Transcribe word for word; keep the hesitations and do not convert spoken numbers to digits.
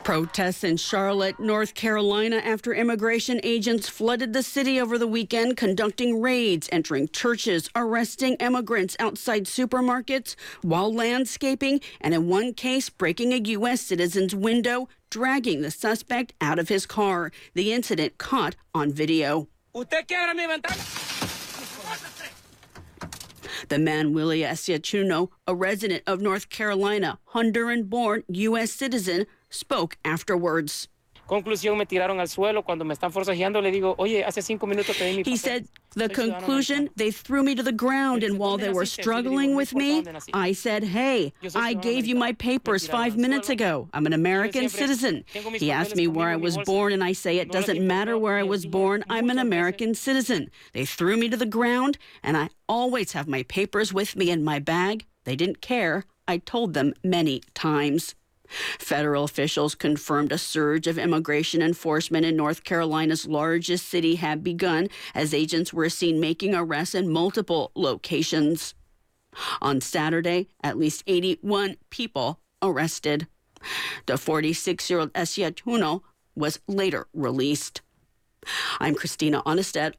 Protests in Charlotte, North Carolina after immigration agents flooded the city over the weekend, conducting raids, entering churches, arresting immigrants outside supermarkets while landscaping, and in one case, breaking a U S citizen's window, dragging the suspect out of his car. The incident caught on video. The man, Willie Asiachuno, a resident of North Carolina, Honduran-born U S citizen, spoke afterwards. He said the conclusion, they threw me to the ground, and while they were struggling with me, I said, hey, I gave you my papers five minutes ago. I'm an American citizen. He asked me where I was born, and I say it doesn't matter where I was born. I'm an American citizen. They threw me to the ground, and I always have my papers with me in my bag. They didn't care. I told them many times. Federal officials confirmed a surge of immigration enforcement in North Carolina's largest city had begun as agents were seen making arrests in multiple locations. On Saturday, at least eighty-one people arrested. The forty-six-year-old Asiachuno was later released. I'm Christina Onnested.